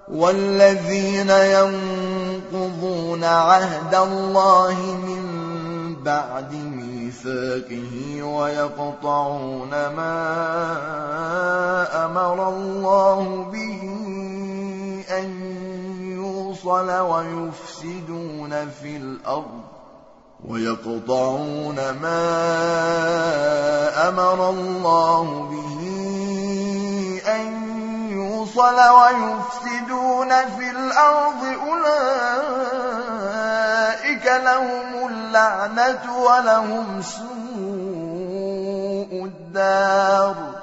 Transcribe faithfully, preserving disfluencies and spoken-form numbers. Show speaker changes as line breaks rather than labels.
والذين ينقضون عهد الله من بعد ميثاقه ويقطعون ما أمر الله به أن يوصل ويفسدون في الأرض ويقطعون ما أمر الله به أن يوصل ويفسدون في الأرض أولئك لهم اللعنة ولهم سوء الدار